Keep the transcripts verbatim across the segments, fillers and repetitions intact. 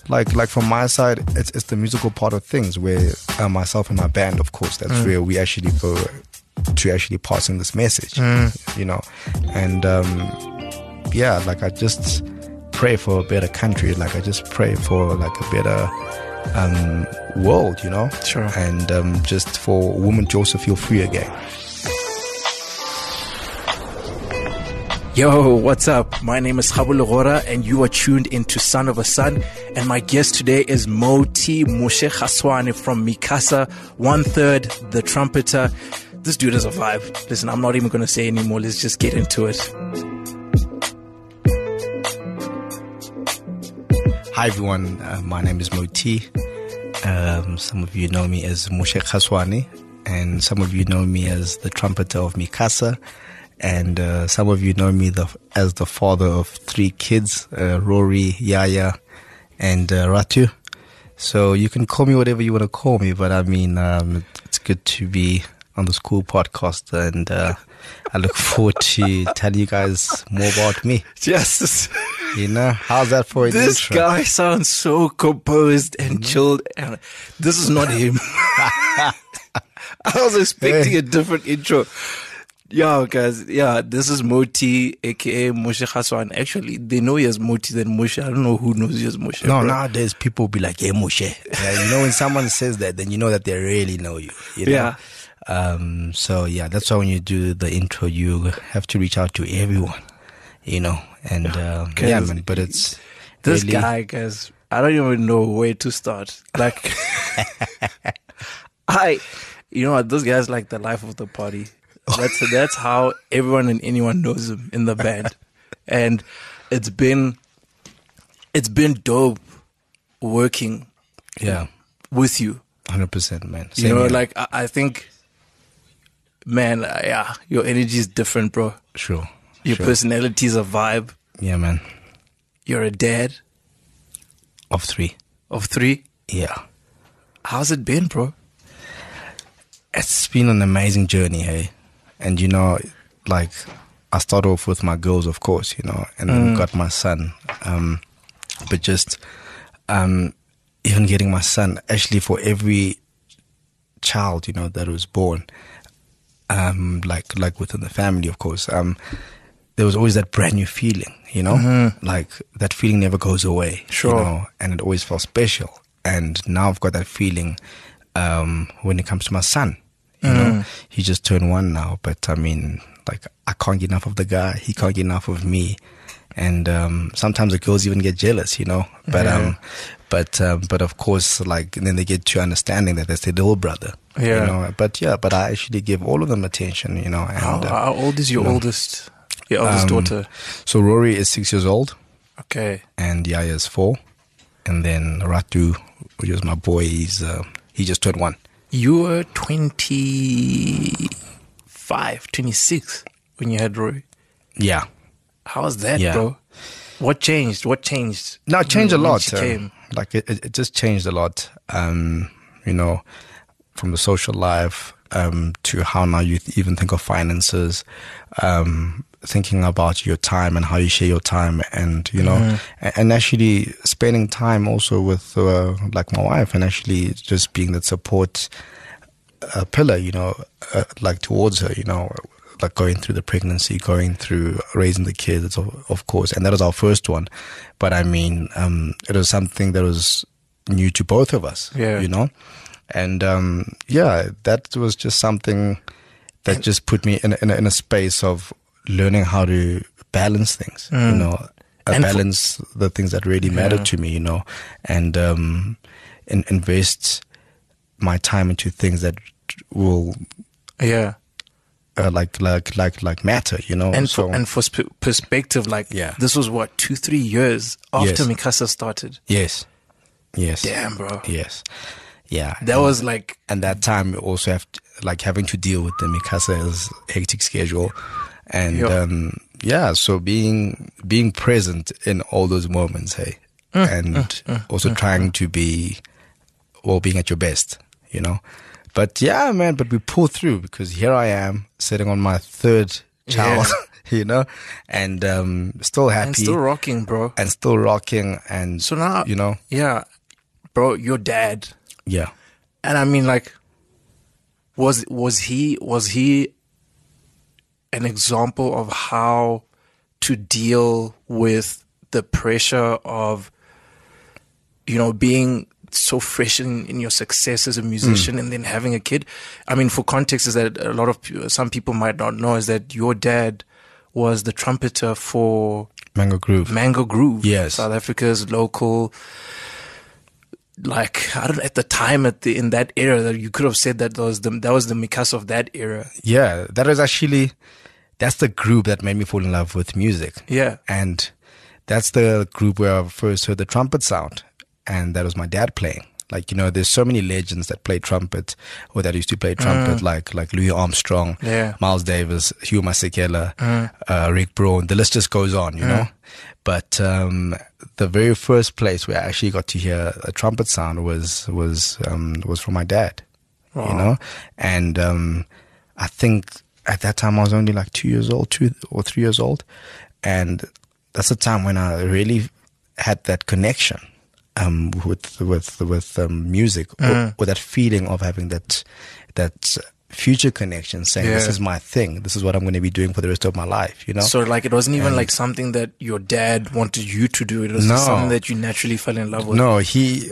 like like from my side, it's it's the musical part of things where uh, myself and my band, of course, that's mm. where we actually go to actually passing this message, mm. you know, and um, yeah, like I just pray for a better country, like I just pray for like a better um, world, you know, sure, and um, just for women to also feel free again. Yo, what's up? My name is Khabu Logora and you are tuned into Son of a Son, and my guest today is Moti Moshe Khaswane from Mikasa, one third, the trumpeter. This dude is a vibe. Listen, I'm not even going to say anymore. Let's just get into it. Hi everyone, uh, my name is Moti. Um, some of you know me as Moshe Khaswane, and some of you know me as the trumpeter of Mikasa. And uh, some of you know me the, as the father of three kids, uh, Rory, Yaya, and uh, Ratu. So you can call me whatever you want to call me, but I mean, um, it's good to be on this cool podcast, and uh, I look forward to telling you guys more about me. Yes. You know, how's that for an This intro? guy sounds so composed and mm-hmm. chilled. And this is not him. I was expecting a different intro. Yeah, guys. Yeah, this is Moti, aka Moshe Khaswane. Actually, they know he as Moti than Moshe. I don't know who knows he as Moshe. No, bro. nowadays people be like, "Hey, Moshe." Yeah, you know, when someone says that, then you know that they really know you. you know? Yeah. Um. So yeah, that's why when you do the intro, you have to reach out to everyone. You know, and um, yeah, man. But it's this really... guy, guys. I don't even know where to start. Like, I, you know what? This guy's like the life of the party. That's that's how everyone and anyone knows him in the band, and it's been it's been dope working, yeah, with you. Hundred percent, man. Same you know, here. like I, I think, man, uh, yeah, your energy is different, bro. Sure. Your sure. personality is a vibe. Yeah, man. You're a dad of three. Of three. Yeah. How's it been, bro? It's been an amazing journey, hey. And, you know, like, I started off with my girls, of course, you know, and then Mm. got my son. Um, but just um, even getting my son, actually for every child, you know, that was born, um, like like within the family, of course, um, there was always that brand new feeling, you know, Mm-hmm. like that feeling never goes away. Sure. You know, and it always felt special. And now I've got that feeling um, when it comes to my son. You Mm. know, he just turned one now, but I mean, like, I can't get enough of the guy. He can't get enough of me. And um, sometimes the girls even get jealous, you know. But Yeah. um, but um, but of course, like, and then they get to understanding that that's their little brother. Yeah. You know. But yeah, but I actually give all of them attention, you know. And How, uh, how old is your you know, oldest? Your oldest um, daughter. So Rory is six years old, Okay. and Yaya is four, and then Ratu, which is my boy, he's uh, he just turned one. You were twenty-five, twenty-six when you had Roy. Yeah. How was that, Yeah. bro? What changed? What changed? No, it changed a when lot. she uh, came? like it, it, it just changed a lot. Um, you know, from the social life um, to how now you th- even think of finances, um, thinking about your time and how you share your time, and you know, Mm-hmm. and, and actually spending time also with uh, like my wife, and actually just being that support uh, pillar, you know, uh, like towards her, you know. Like going through the pregnancy, going through raising the kids, of, of course. And that was our first one. But I mean, um, it was something that was new to both of us, Yeah. you know? And, um, yeah, that was just something that And- just put me in a, in a, in a space of learning how to balance things, Mm. you know, uh, And for- balance the things that really matter Yeah. to me, you know, and, um, in, invest my time into things that will, Yeah. Uh, like like like like matter, you know. And so for, and for sp- perspective, like, Yeah. this was what, two, three years after Yes. Mikasa started. yes, yes, Damn, bro. yes, yeah. That and, was like, and that time you also have to, like having to deal with the Mikasa's hectic schedule, and Yeah. um, yeah. So being being present in all those moments, hey, and also trying to be, well, being at your best, you know. But yeah, man, but we pulled through because here I am sitting on my third child. you know, and um, still happy. And still rocking, bro. And still rocking. And, so now, you know. Yeah, bro, your dad. Yeah. And I mean, like, was was he was he an example of how to deal with the pressure of, you know, being so fresh in, in your success as a musician mm. and then having a kid? I mean, for context, is that a lot of some people might not know is that your dad was the trumpeter for Mango Groove. Mango Groove, yes, South Africa's local. Like, I don't know, at the time, at the in that era, that you could have said that was the that was the Mikasa of that era. Yeah, that was actually that's the group that made me fall in love with music. Yeah, and that's the group where I first heard the trumpet sound, and that was my dad playing. Like, you know, there's so many legends that play trumpet or that used to play trumpet, mm. like like Louis Armstrong, yeah. Miles Davis, Hugh Masekela, mm. uh, Rick Braun. The list just goes on, you mm. know. But um, the very first place where I actually got to hear a trumpet sound was was um, was from my dad, wow. you know. And um, I think at that time I was only like two years old, two or three years old, and that's the time when I really had that connection. Um, with with with um, music, mm. or, or that feeling of having that that future connection, saying yeah. this is my thing, this is what I'm going to be doing for the rest of my life. You know, so like it wasn't even and like something that your dad wanted you to do. It was no, just something that you naturally fell in love with. No, he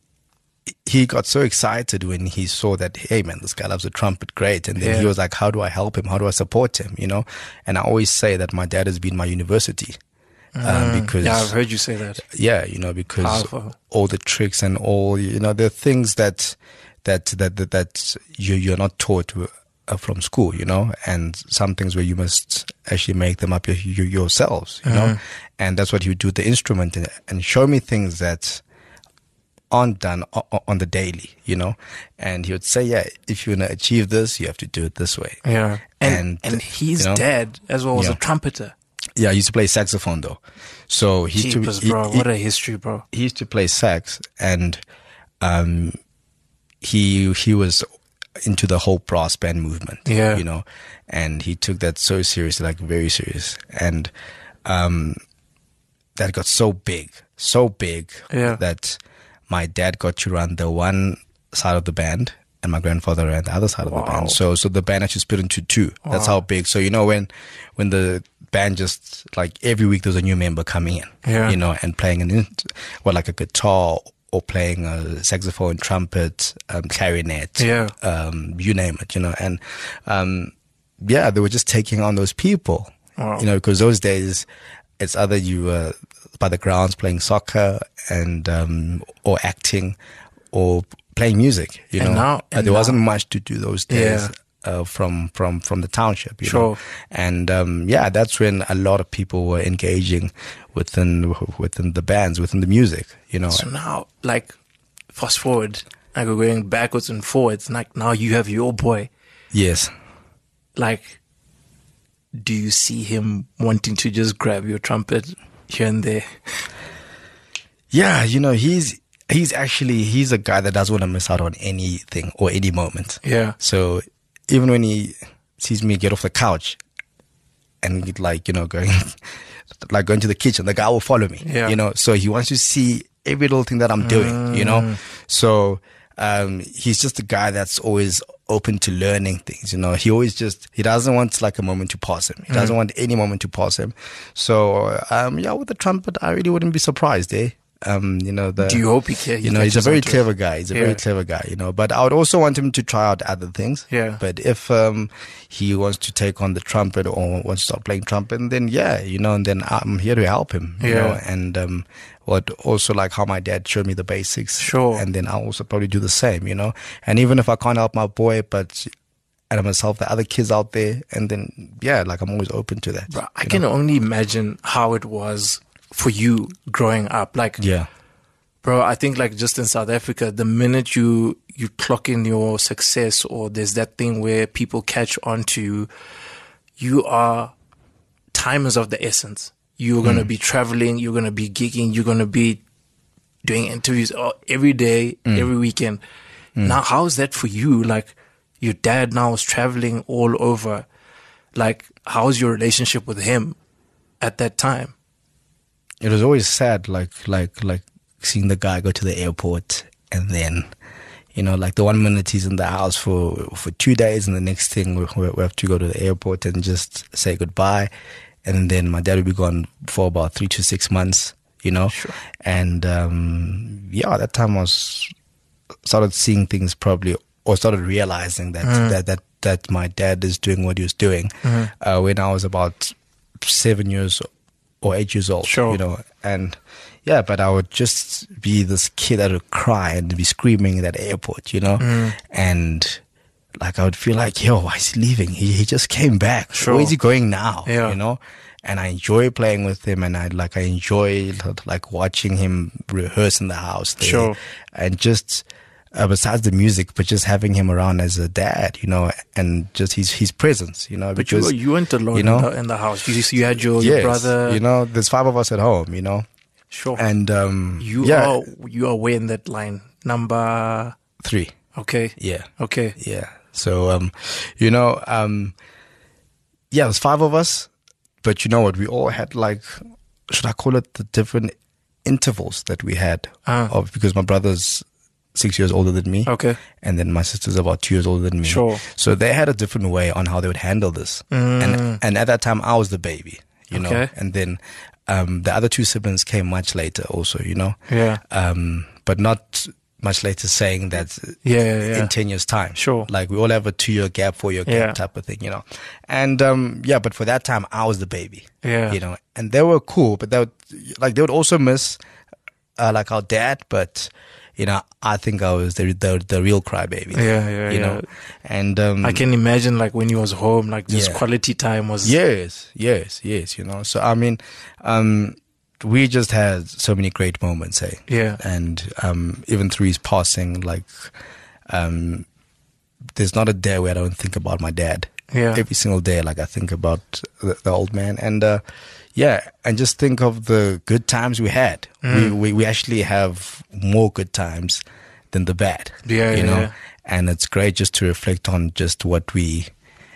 he got so excited when he saw that, hey man, this guy loves the trumpet, great, and then yeah. he was like, how do I help him? How do I support him? You know, and I always say that my dad has been my university. Um, because yeah, I've heard you say that. Yeah, you know, because Powerful. all the tricks and all, you know, the things that that that that, that you you're not taught uh, from school, you know, and some things where you must actually make them up your, your, yourselves, you mm-hmm. know, and that's what he would do with the instrument and, and show me things that aren't done on, on the daily, you know, and he would say, yeah, if you want to achieve this, you have to do it this way. Yeah, and and, and his you know, dad as well was yeah. a trumpeter. Yeah, I used to play saxophone though. So he Jeepers, used to, bro, he, what a history, bro. He used to play sax, and um, he he was into the whole brass band movement. Yeah, you know, and he took that so seriously, like very serious, and um, that got so big, so big yeah. that my dad got to run the one side of the band, and my grandfather ran the other side wow. of the band. So, so the band actually split into two. Wow. That's how big. So, you know, when, when the band just, like, every week there's a new member coming in, yeah. you know, and playing an, well, like a guitar or playing a saxophone, trumpet, um, clarinet, yeah. um, you name it, you know, and, um, yeah, they were just taking on those people, wow. you know, because those days it's either you were by the grounds playing soccer and, um, or acting or playing music, you and know. Now, uh, there now. wasn't much to do those days yeah. uh, from from from the township, you sure. know. And um, yeah, that's when a lot of people were engaging within within the bands, within the music, you know. So now, like, fast forward, like we're going backwards and forwards. Like now, you have your boy. Yes. Like, do you see him wanting to just grab your trumpet here and there? Yeah, you know, he's. He's actually, he's a guy that doesn't want to miss out on anything or any moment. Yeah. So even when he sees me get off the couch and get like, you know, going, like going to the kitchen, the guy will follow me, yeah. you know, so he wants to see every little thing that I'm doing, mm. you know, so, um, he's just a guy that's always open to learning things, you know, he always just, he doesn't want like a moment to pass him. He mm. doesn't want any moment to pass him. So, um, yeah, with the trumpet, I really wouldn't be surprised, eh? Um, you know, the, do you hope he can? You know, he's a very clever it? guy. He's a yeah. very clever guy, you know, but I would also want him to try out other things. Yeah. But if, um, he wants to take on the trumpet or wants to start playing trumpet, then yeah, you know, and then I'm here to help him, you yeah. know, and, um, what also like how my dad showed me the basics. Sure. And then I'll also probably do the same, you know, and even if I can't help my boy, but, and myself, the other kids out there, and then, yeah, like I'm always open to that. Bro, I can know? only imagine how it was for you growing up. Like, yeah. Bro, I think like just in South Africa, the minute you, you clock in your success or there's that thing where people catch on to you, you are, time is of the essence. You're mm. going to be traveling, you're going to be gigging, you're going to be doing interviews every day, mm. every weekend. Mm. Now, how is that for you? Like your dad now is traveling all over. like, how's your relationship with him at that time? It was always sad, like like like seeing the guy go to the airport, and then, you know, like the one minute he's in the house for for two days, and the next thing we, we have to go to the airport and just say goodbye, and then my dad would be gone for about three to six months, you know. Sure. And um, yeah, that time I was started seeing things probably, or started realizing that Mm. that that that my dad is doing what he was doing Mhm. uh, when I was about seven years or eight years old, Sure. you know. And yeah, but I would just be this kid that would cry and be screaming at the airport, you know. Mm. And like I would feel like, yo, why is he leaving? He he just came back. Sure. Where is he going now? Yeah. You know. And I enjoy playing with him, and I like I enjoy like watching him rehearse in the house there. Sure. And just uh, besides the music, but just having him around as a dad, you know, and just his his presence, you know. But you, because, you weren't alone you know, in, the, in the house. You, you had your, your yes, brother. you know, there's five of us at home, you know. Sure. And um, you yeah, are you are way in that line. Number three. okay. Yeah. Okay. Yeah. So, um, you know, um, yeah, there's five of us, but you know what? We all had like, should I call it the different intervals that we had? Ah. Of, because my brother's six years older than me. Okay. And then my sister's about two years older than me. Sure. So they had a different way on how they would handle this. And, and at that time, I was the baby, you know, Okay. and then, um, the other two siblings came much later also, you know, Yeah. um, but not much later, saying that Yeah, yeah, yeah. in ten years time. Sure. Like we all have a two year gap, four year gap Yeah. type of thing, you know. And um yeah, but for that time I was the baby. Yeah. You know. And they were cool, but they would like they would also miss uh, like our dad, but you know, I think I was the the, the real crybaby. Yeah, yeah, You yeah. know. And um I can imagine like when he was home, like just Yeah. quality time was Yes, yes, yes, you know. So I mean, um we just had so many great moments, eh? Yeah. And um even through his passing, like um there's not a day where I don't think about my dad. Yeah. Every single day, like I think about the, the old man, and uh yeah, and just think of the good times we had. Mm. We, we we actually have more good times than the bad. Yeah, you yeah, know. yeah. And it's great just to reflect on just what we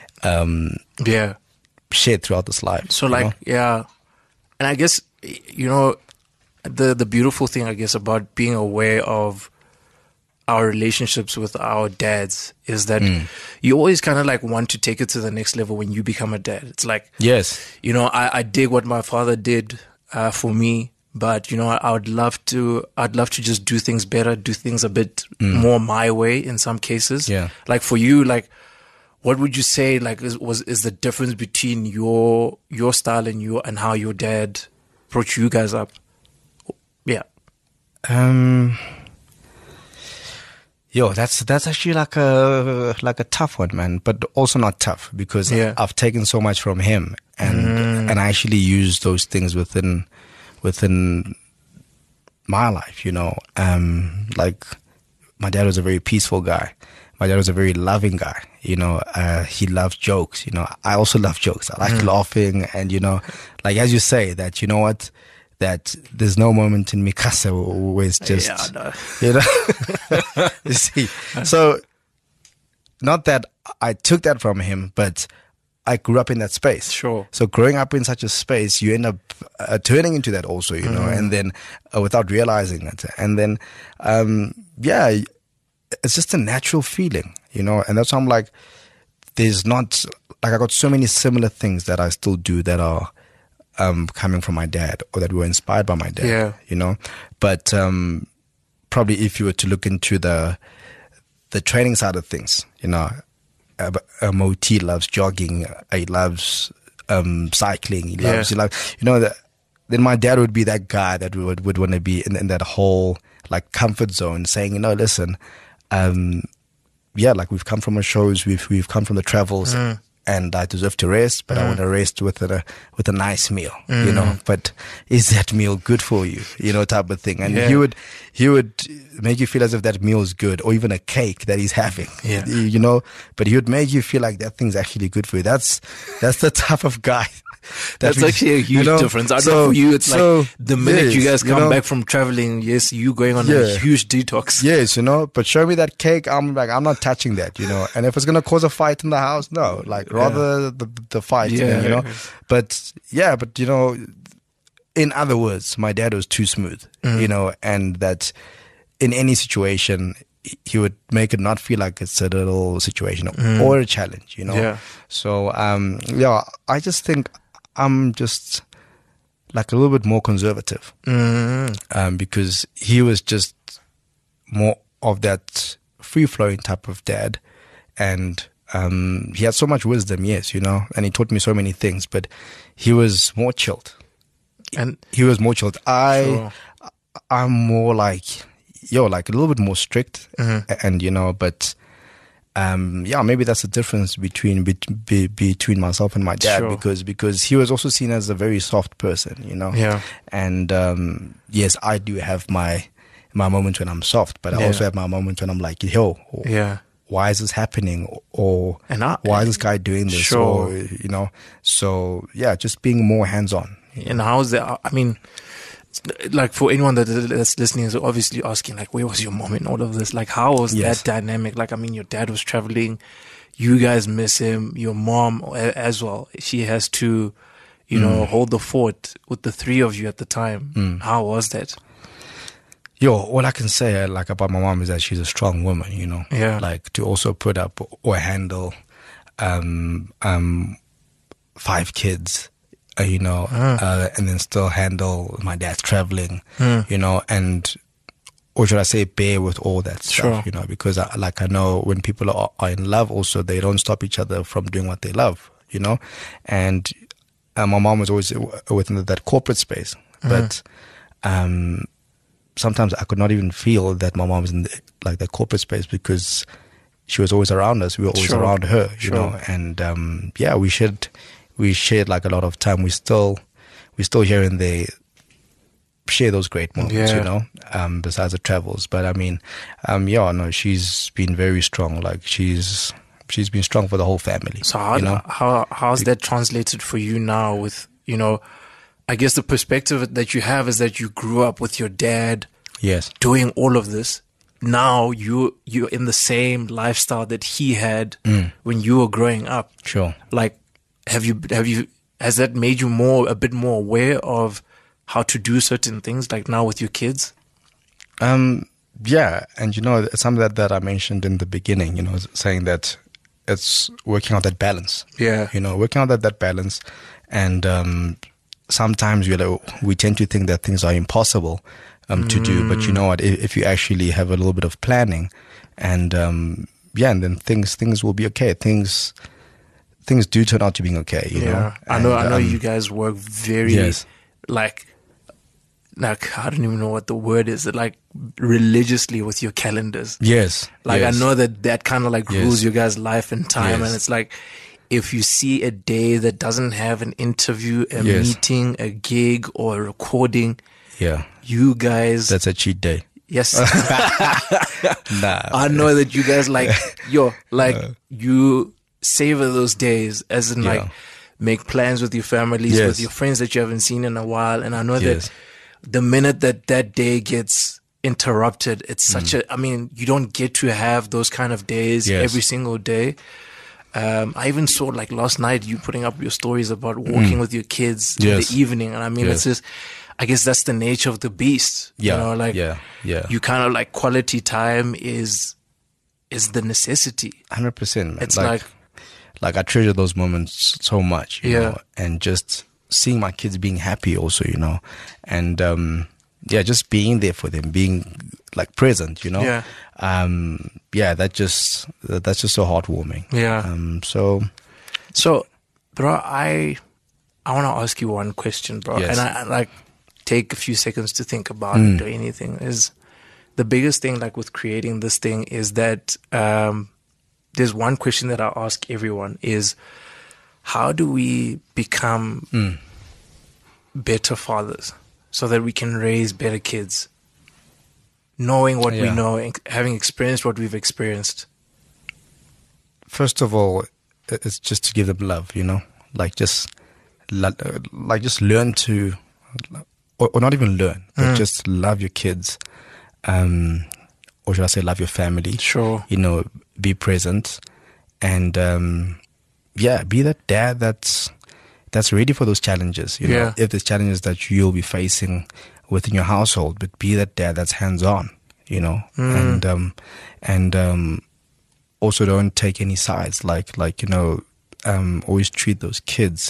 um Yeah. shared throughout this life. So you like know? yeah. And I guess you know the the beautiful thing I guess about being aware of our relationships with our dads is that Mm. you always kind of like want to take it to the next level when you become a dad. It's like, Yes. you know, I, I dig what my father did uh, for me, but you know, I, I would love to, I'd love to just do things better, do things a bit more my way in some cases. Yeah. Like for you, like, what would you say, like, is, was, is the difference between your, your style and your, and how your dad brought you guys up? Yeah. Um. Yo, that's that's actually like a like a tough one, man. But also not tough because Yeah. I've taken so much from him, and and I actually use those things within within my life. You know, um, like my dad was a very peaceful guy. My dad was a very loving guy. You know, uh, he loved jokes. You know, I also love jokes. I like laughing, and you know, like as you say that, you know what, that there's no moment in Mikasa where it's just, Yeah, no. you know, you see. So, not that I took that from him, but I grew up in that space. Sure. So growing up in such a space, you end up uh, turning into that also, you know, and then uh, without realizing it, and then, um, yeah. It's just a natural feeling, you know, and that's why I'm like, there's not, like I got so many similar things that I still do that are um, coming from my dad or that were inspired by my dad, Yeah. you know, but um, probably if you were to look into the the training side of things, you know, uh, uh, Moti loves jogging, he loves um, cycling, he loves, Yeah. he loves, you know, the, then my dad would be that guy that would, would want to be in, in that whole like comfort zone saying, you know, listen, Um, yeah, like we've come from our shows, we've we've come from the travels, Mm. and I deserve to rest, but I want to rest with a with a nice meal, you know. But is that meal good for you, you know, type of thing? And Yeah. he would he would make you feel as if that meal is good, or even a cake that he's having, Yeah. you know. But he would make you feel like that thing's actually good for you. That's that's the type of guy That's we- actually a huge you know, difference. I know so- for you, it's so, like the minute you yes, guys come know, back from traveling, yes, you going on a Yeah. huge detox. Yes, you know, but show me that cake. I'm like, I'm not touching that, you know. And if it's gonna cause a fight in the house, no, like rather the the fight, Yeah. you know. But yeah, but you know, in other words, my dad was too smooth, Mm. you know, and that in any situation he would make it not feel like it's a little situation or a challenge, you know. Yeah. So um, yeah, I just think I'm just like a little bit more conservative. Mm. Um, because he was just more of that free-flowing type of dad, and um, he had so much wisdom, yes, you know, and he taught me so many things, but he was more chilled. And He was more chilled. I, Sure. I'm more like, yo, like a little bit more strict, Mm-hmm. and you know, but um, yeah, maybe that's the difference between be, be, between myself and my dad, Sure. because because he was also seen as a very soft person, you know. Yeah. And um, yes, I do have my my moments when I'm soft, but I Yeah. also have my moments when I'm like, yo, yeah. why is this happening, or And I- why is this guy doing this, Sure. or you know. So yeah, just being more hands on. And how's that? I mean, like for anyone that that's listening is obviously asking, like, where was your mom in all of this? Like, how was Yes. that dynamic? Like, I mean, your dad was traveling, you guys miss him, your mom a- as well. She has to, you know, Mm. hold the fort with the three of you at the time. How was that? Yo, all I can say uh, like about my mom is that she's a strong woman, you know. Yeah. Like to also put up or handle um um five kids, uh, you know, Ah. uh, and then still handle my dad's traveling, Hmm. you know, and or should I say bear with all that stuff, Sure. you know, because I, like I know when people are, are in love also, they don't stop each other from doing what they love, you know. And uh, my mom was always w- within that corporate space, but um sometimes I could not even feel that my mom was in the, like the corporate space, because she was always around us. We were always Sure. around her, you Sure. know. And um, yeah, we shared we shared like a lot of time. We still we still here and there share those great moments, Yeah. you know. Um, besides the travels, but I mean, um, yeah, no, she's been very strong. Like she's she's been strong for the whole family. So how you know. how how's that translated for you now? With, you know, I guess the perspective that you have is that you grew up with your dad Yes. doing all of this. Now you you're in the same lifestyle that he had Mm. when you were growing up. Sure. Like, have you have you has that made you more a bit more aware of how to do certain things, like now with your kids? Um, yeah, and you know, it's something that, that I mentioned in the beginning, you know, saying that it's working out that balance. Yeah. You know, working out that, that balance. And um, sometimes, you know, we tend to think that things are impossible um, to do. But you know what, if, if you actually have a little bit of planning and, um, yeah, and then things things will be okay. Things things do turn out to being okay, you know. Yeah, I know. And, I know um, you guys work very yes. like, like I don't even know what the word is. Like religiously with your calendars. Yes. Like yes. I know that that kind of like Yes. rules your guys' life and time, Yes. and it's like if you see a day that doesn't have an interview, a Yes. meeting, a gig, or a recording, Yeah. you guys, That's a cheat day. yes, Nah. I know that you guys like yo, like you savor those days, as in like Yeah. make plans with your families, Yes. with your friends that you haven't seen in a while, and I know Yes. that the minute that that day gets interrupted, it's such a, I mean, you don't get to have those kind of days Mm. Yes. every single day. Um, I even saw like last night you putting up your stories about walking with your kids in Mm. Yes. the evening, and I mean, it's Yes. just, I guess that's the nature of the beast. Yeah. You know, like yeah. Yeah. you kind of like quality time is is the necessity. Hundred percent. It's like, like I treasure those moments so much, you Yeah. know, and just seeing my kids being happy also, you know, and um, yeah, just being there for them, being like present, you know, Yeah. um, yeah, that just that- that's just so heartwarming. Yeah. Um, so So, bro, I I want to ask you one question, bro, Yes. and I, I like take a few seconds to think about Mm. it or anything. Is the biggest thing like with creating this thing is that um, there's one question that I ask everyone is how do we become Mm. better fathers so that we can raise better kids, knowing what we Yeah. know, and having experienced what we've experienced. first of all, it- it's just to give them love, you know, like just like just learn to, or, or not even learn, but Mm. just love your kids. Um, or should I say love your family? Sure. You know, be present and, um, yeah, be that dad that's, that's ready for those challenges. You know, Yeah. if there's challenges that you'll be facing within your household, but be that dad that's hands on, you know, Mm. and, um, and, um, also don't take any sides. Like, like, you know, um, always treat those kids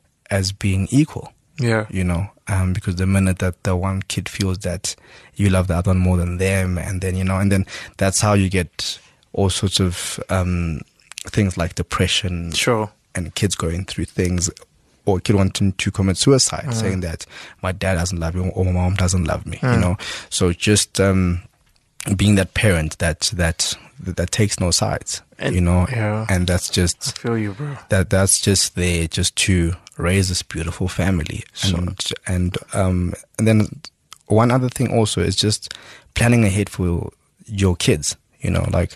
as being equal. Yeah. You know, um, because the minute that the one kid feels that you love the other one more than them, and then, you know, and then that's how you get all sorts of um, things like depression. Sure. And kids going through things, or a kid wanting to commit suicide, Mm. saying that my dad doesn't love me or my mom doesn't love me, Mm. you know. So just um, being that parent that that that takes no sides, And- you know, yeah. and that's just I feel you, bro. that that's just there just to raise this beautiful family. Sure. And and um and then one other thing also is just planning ahead for your kids, you know, like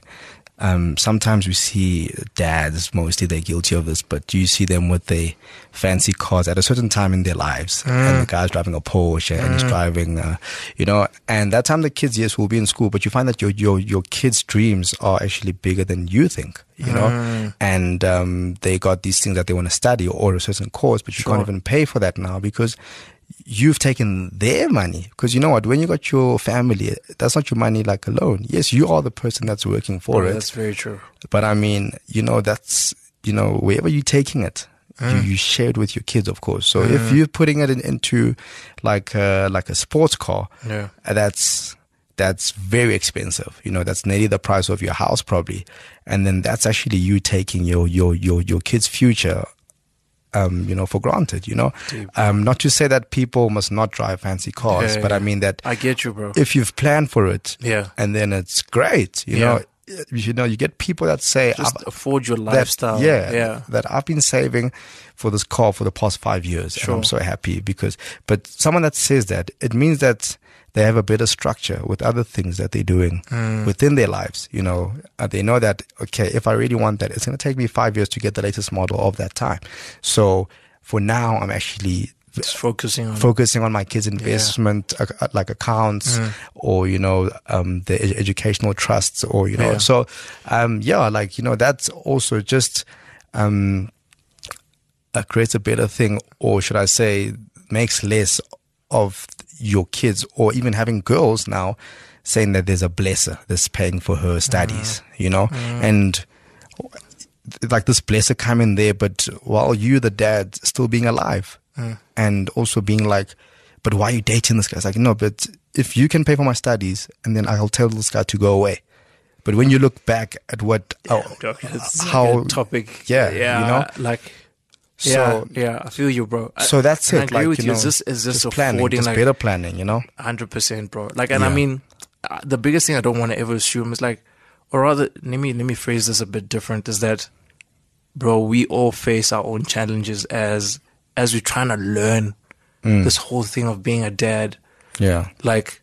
um sometimes we see dads, mostly they're guilty of this, but you see them with their fancy cars at a certain time in their lives, Mm. and the guy's driving a Porsche and he's driving uh, you know, and that time the kids, yes, will be in school, but you find that your your your kids' dreams are actually bigger than you think, you know. Mm. And um, they got these things that they want to study or a certain course, but you Sure. can't even pay for that now because you've taken their money. Because you know what, when you got your family, that's not your money like alone. Yes, you are the person that's working for Bro, it, that's very true. but I mean, you know, that's, you know, wherever you're taking it, you, you share it with your kids, of course. So if you're putting it in, into like a, like a sports car, Yeah. uh, that's that's very expensive. You know, that's nearly the price of your house probably, and then that's actually you taking your your your your kid's future, um, you know, for granted. You know, Deep. um, not to say that people must not drive fancy cars, Yeah, but I yeah. mean that I get you, bro. if you've planned for it, Yeah. and then it's great. You Yeah. know, you know, you get people that say, Just "I've- afford your that- lifestyle. yeah, Yeah. that I've been saving for this car for the past five years, Sure. and I'm so happy because." But someone that says that, it means that they have a better structure with other things that they're doing Mm. within their lives. You know, and they know that, okay, if I really want that, it's going to take me five years to get the latest model of that time. So for now, I'm actually Just focusing on focusing on my kids' investment, uh, uh, like accounts, Mm. or you know, um, the ed- educational trusts, or you know, Yeah. so um, yeah, like you know, that's also just um, uh, creates a better thing, or should I say, makes less of your kids, or even having girls now saying that there's a blesser that's paying for her studies, you know, and like this blesser come in there, but while you, the dad, still being alive. Mm. And also being like, but why are you dating this guy? It's like, no, but if you can pay for my studies, and then I'll tell this guy to go away. But when you look back at what, Yeah, oh, dog, it's like how, a topic. yeah, yeah, you know? like so, yeah, yeah. I feel you, bro. I- so that's and I it. agree Like, with you you. know, Is this is this just planning, affording just like better planning, you know? hundred percent, bro? Like, and I Yeah. mean, uh, the biggest thing I don't want to ever assume is like, or rather, let me let me phrase this a bit different. Is that, bro? We all face our own challenges as as we're trying to learn Mm. this whole thing of being a dad. Yeah. Like,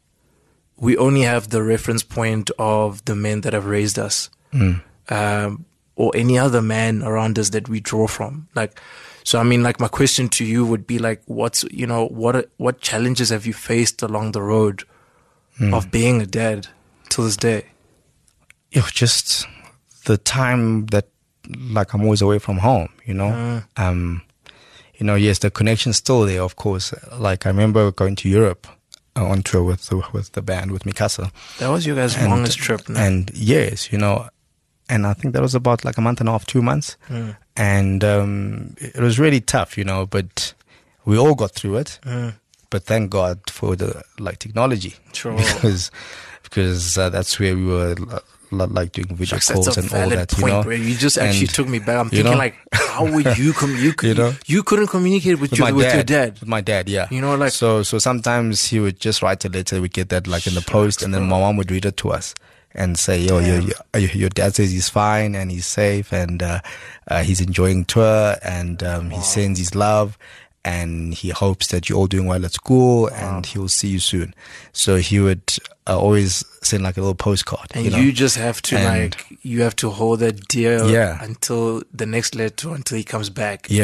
we only have the reference point of the men that have raised us, Mm. um, or any other man around us that we draw from. Like, so I mean, like, my question to you would be like, what's, you know, what what challenges have you faced along the road Mm. of being a dad till this day? You know, just the time that, like, I'm always away from home, you know? Mm. Um, you know, yes, the connection's still there, of course. Like, I remember going to Europe uh, on tour with the, with the band, with Mikasa. That was your guys' And- longest trip, no? And yes, you know, and I think that was about like a month and a half, two months. Mm. And um, it was really tough, you know, but we all got through it. Mm. But thank God for the like technology, Sure. because because uh, that's where we were uh, like doing video Shucks, calls that's a and all valid that, you point, know. bro. You just actually And, took me back. I'm you thinking know, like, how would you com- you, You know? you couldn't communicate with, with your my with dad, your dad. with my dad, yeah. You know, like, So so sometimes he would just write a letter. We get that like in the post, and then my mom would read it to us and say, "Yo, your your, your dad says he's fine and he's safe and uh, uh, he's enjoying tour and um, he sends his love and he hopes that you're all doing well at school and he'll see you soon." So he would uh, always send like a little postcard, and you you, know. just have to And- like, you have to hold that dear Yeah. until the next letter, until he comes back. Yes,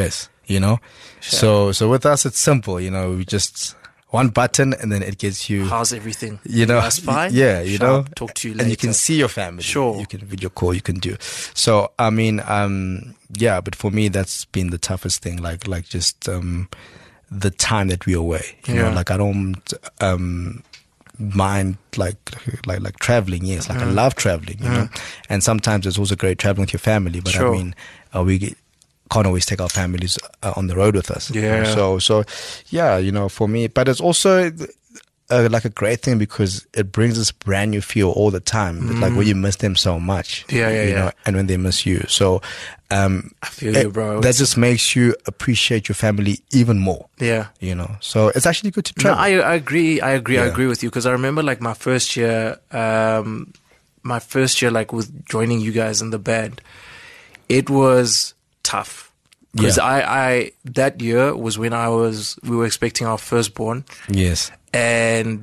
you know. Sure. So so with us, it's simple, you know. We just one button and then it gets you. How's everything? You know, That's fine. yeah, you Sharp. know. Talk to you later. And you can see your family. Sure. You can video call. You can do. So I mean, um, yeah. But for me, that's been the toughest thing. Like like just um, the time that we're away. You Yeah. know, like I don't um. mind like like like traveling. Yes, like Mm. I love traveling, you Mm. know. And sometimes it's also great traveling with your family, but Sure. I mean uh, we get, can't always take our families uh, on the road with us. Yeah. So so yeah, you know, for me, but it's also uh, like a great thing because it brings this brand new feel all the time. It's like when you miss them so much. Yeah, yeah, you yeah. know, and when they miss you. So um I feel it- you, bro. that just makes you appreciate your family even more. Yeah. You know. So it's actually good to No, travel. I, I agree. I agree. I Yeah. agree with you because I remember like my first year, um, my first year like with joining you guys in the band, it was tough because Yeah. I, I that year was when I was we were expecting our firstborn, Yes. and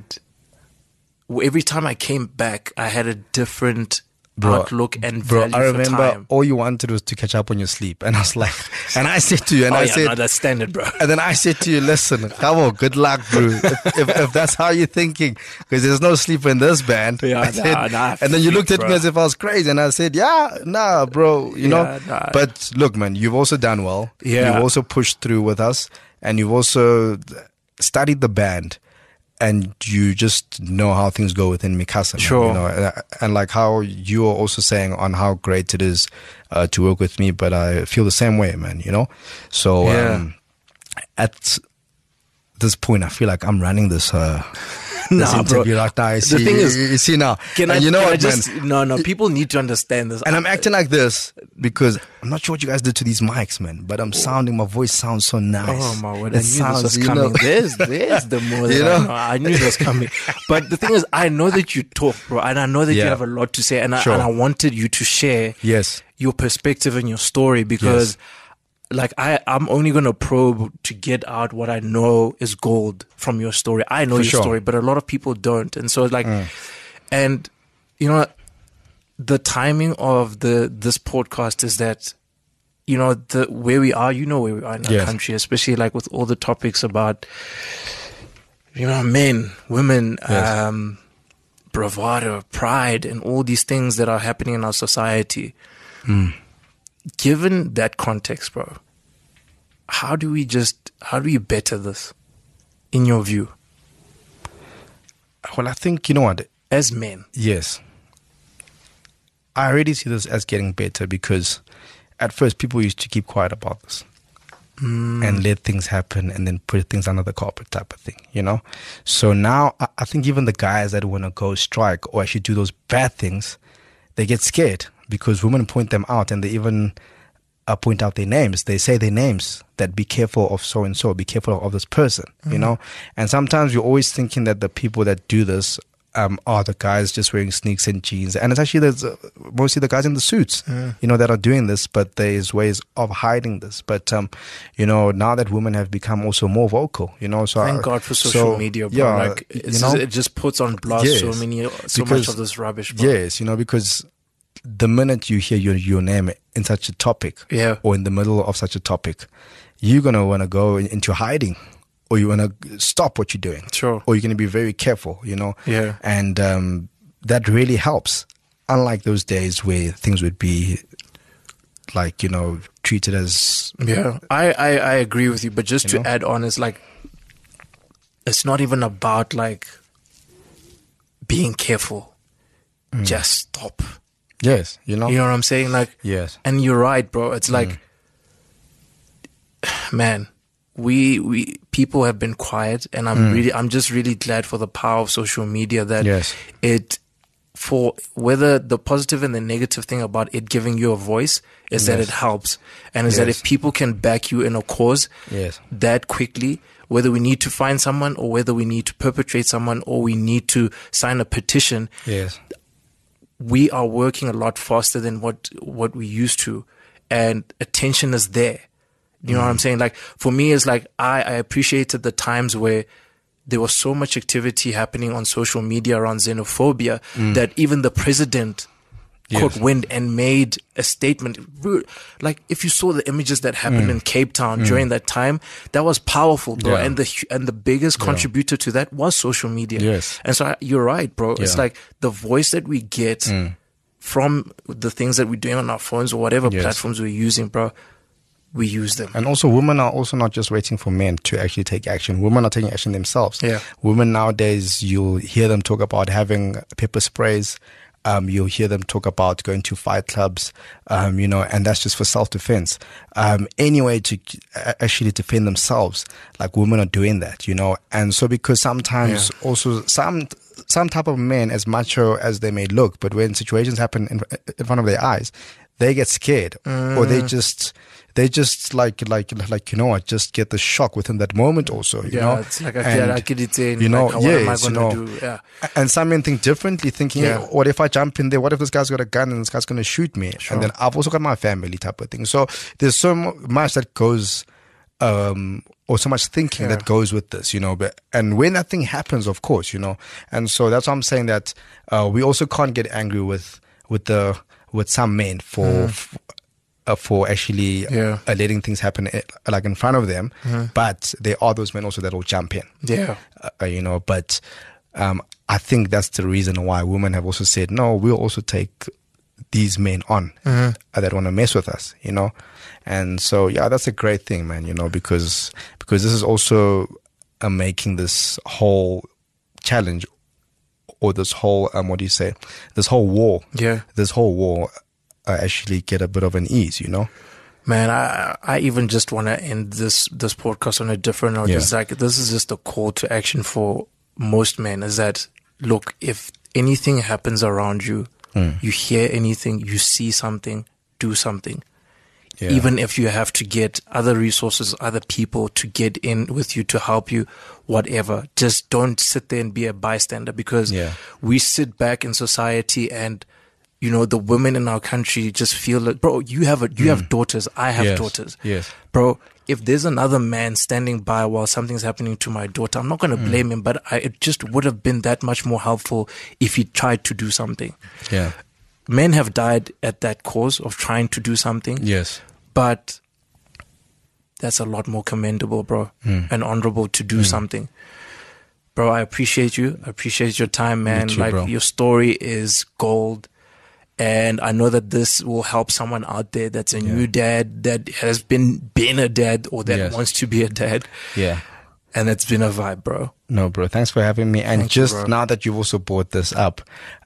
every time I came back, I had a different Bro, outlook and Bro, value I remember for time. all you wanted was to catch up on your sleep. And I was like, and I said to you, and oh I yeah, said, no, that's standard, bro. and then I said to you, listen, come on, good luck, bro. If, if, if that's how you're thinking, because there's no sleep in this band. Yeah, I said, nah, nah, and then you looked at bro. me as if I was crazy. And I said, yeah, nah, bro, you know. Yeah, nah. But look, man, you've also done well. Yeah. You've also pushed through with us. And you've also studied the band. And you just know how things go within Mikasa. Man, Sure. You know, and, and like how you are also saying on how great it is uh, to work with me, but I feel the same way, man, you know? So Yeah. um, at this point, I feel like I'm running this, uh, this Nah, bro. interview right now. You The see, thing is- you, you see now. Can I, And you know can I what, just, man? no, no, people need to understand this. And I'm acting like this because I'm not sure what you guys did to these mics, man, but I'm sounding, my voice sounds so nice. Oh my word! It I knew sounds, this was you coming. know- There's, there's the more that You I know? know. I knew this was coming. But the thing is, I know that you talk, bro, and I know that you Yeah. have a lot to say, and I, Sure. and I wanted you to share Yes. your perspective and your story because, like, I, I'm only gonna probe to get out what I know is gold from your story. I know For your sure. story, but a lot of people don't, and so it's like, and you know, the timing of the this podcast is that, you know, the where we are, you know, where we are in our Yes. country, especially like with all the topics about, you know, men, women, Yes. um, bravado, pride, and all these things that are happening in our society. Given that context, bro, how do we just, how do we better this, in your view, Well, I think, you know what? as men? Yes. I already see this as getting better because at first people used to keep quiet about this and let things happen and then put things under the carpet type of thing, you know? So now I, I think even the guys that want to go strike or actually do those bad things, they get scared because women point them out and they even uh, point out their names. They say their names that be careful of so and so, be careful of this person, you know? And sometimes you're always thinking that the people that do this um, are the guys just wearing sneaks and jeans. And it's actually there's, uh, mostly the guys in the suits, you know, that are doing this, but there's ways of hiding this. But, um, you know, now that women have become also more vocal, you know, so Thank I- God for social so, media, bro. Yeah, like, you it's know, just, it just puts on blast so Yes, many, so because- much of this rubbish, bro. yes, you know, because the minute you hear your, your name in such a topic Yeah. or in the middle of such a topic, you're going to want to go in- into hiding or you want to stop what you're doing. Sure. Or you're going to be very careful, you know. Yeah. And um, that really helps. Unlike those days where things would be like, you know, treated as... Yeah, I, I, I agree with you. But just You to know? add on, it's like, it's not even about like being careful. Just stop. Yes, you know. You know what I'm saying? Like, Yes. and you're right, bro. It's like, man, we we people have been quiet, and I'm really, I'm just really glad for the power of social media that Yes. it, for whether the positive and the negative thing about it giving you a voice is that Yes. it helps, and is that Yes. if people can back you in a cause Yes. that quickly, whether we need to find someone or whether we need to perpetrate someone or we need to sign a petition, Yes. we are working a lot faster than what what we used to, and attention is there. You know what I'm saying? Like, for me, it's like I, I appreciated the times where there was so much activity happening on social media around xenophobia that even the president yes. caught wind and made a statement. Like if you saw the images that happened mm. in Cape Town mm. during that time, that was powerful, bro. Yeah. And the and the biggest yeah. contributor to that was social media. Yes. And so I, you're right, bro. Yeah. It's like the voice that we get mm. from the things that we're doing on our phones or whatever yes. platforms we're using, bro. We use them. And also women are also not just waiting for men to actually take action. Women are taking action themselves. Yeah. Women nowadays, you'll hear them talk about having pepper sprays. Um, you'll hear them talk about going to fight clubs, um, you know, and that's just for self-defense. Um, anyway, to actually defend themselves, like women are doing that, you know. And so because sometimes yeah. also some some type of men, as macho as they may look, but when situations happen in, in front of their eyes, they get scared mm. or they just... They just like, like, like, you know what, just get the shock within that moment also, you yeah, know. It's like, I I could it you know, like, what yes, am I going you know, to do? Yeah. And some men think differently, thinking, yeah. hey, what if I jump in there? What if this guy's got a gun and this guy's going to shoot me? Sure. And then I've also got my family type of thing. So there's so much that goes, um, or so much thinking yeah. that goes with this, you know. But and when that thing happens, of course, you know. And so that's why I'm saying that uh, we also can't get angry with with the with some men for. Mm. for Uh, for actually yeah. uh, letting things happen uh, like in front of them, mm-hmm. but there are those men also that will jump in. Yeah, uh, you know. But um, I think that's the reason why women have also said, no, we'll also take these men on mm-hmm. uh, that want to mess with us, you know. And so yeah, that's a great thing, man. You know, because because this is also uh, making this whole challenge or this whole um, what do you say? This whole war. Yeah, this whole war. Uh, actually get a bit of an ease, you know. Man, I I even just want to end this this podcast on a different note. Yeah. It's like this is just a call to action for most men. Is that look, if anything happens around you, mm. you hear anything, you see something, do something. Yeah. Even if you have to get other resources, other people to get in with you to help you, whatever. Just don't sit there and be a bystander because yeah. we sit back in society and. You know, the women in our country just feel like, bro, you have a, you mm. have daughters. I have yes. daughters. Yes. Bro, if there's another man standing by while something's happening to my daughter, I'm not going to mm. blame him, but I, it just would have been that much more helpful if he tried to do something. Yeah. Men have died at that cause of trying to do something. Yes. But that's a lot more commendable, bro, mm. and honorable to do mm. something. Bro, I appreciate you. I appreciate your time, man. too, like, bro. Your story is gold. And I know that this will help someone out there that's a yeah. new dad, that has been been a dad, or that yes. wants to be a dad. Yeah. And it's been a vibe, bro. No, bro. Thanks for having me. And Thank just you, now that you've also brought this up,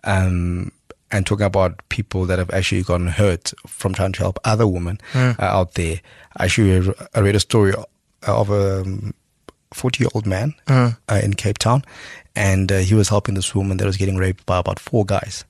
um, and talking about people that have actually gotten hurt from trying to help other women mm. uh, out there. I actually I read a story of a forty-year-old man mm. uh, in Cape Town, and uh, he was helping this woman that was getting raped by about four guys.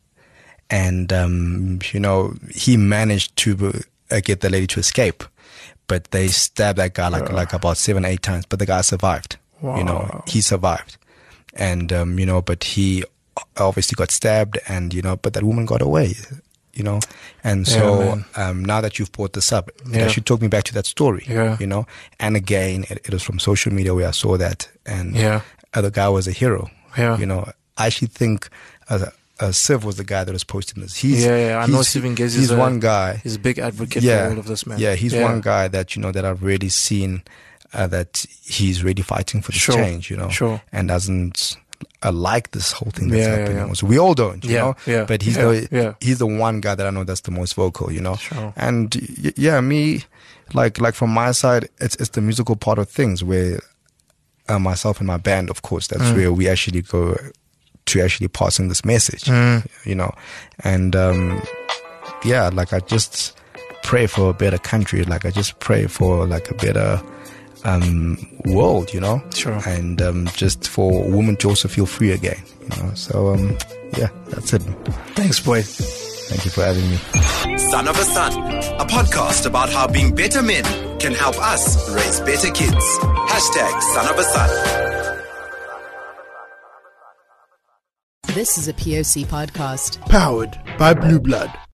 And, um, you know, he managed to uh, get the lady to escape, but they stabbed that guy like, yeah. like about seven, eight times, but the guy survived. Wow. You know, he survived. And, um, you know, but he obviously got stabbed and, you know, but that woman got away, you know. And so, yeah, um, now that you've brought this up, yeah. it actually took me back to that story, yeah. you know. And again, it, it was from social media where I saw that. And yeah. uh, the guy was a hero. Yeah. You know, I actually think, uh, Uh, Siv was the guy that was posting this. He's, yeah, yeah, I he's, know Siv Ngezi He's is one a, guy. He's a big advocate yeah, for all of this, man. Yeah, he's yeah. one guy that, you know, that I've really seen uh, that he's really fighting for this sure. change, you know, sure. and doesn't uh, like this whole thing that's yeah, happening. Yeah, yeah. So we all don't, you yeah, know, yeah, but he's yeah, the yeah. he's the one guy that I know that's the most vocal, you know. Sure. And y- yeah, me, like like from my side, it's it's the musical part of things where uh, myself and my band, of course, that's mm. where we actually go to actually passing this message, mm. you know, and um, yeah, like I just pray for a better country, like I just pray for like a better um, world, you know, sure, and um, just for women to also feel free again, you know. So um, yeah, that's it. Thanks, boy. Thank you for having me. Son of a Son, a podcast about how being better men can help us raise better kids. Hashtag Son of a Son. This is a P O C podcast. Powered by Blue Blood.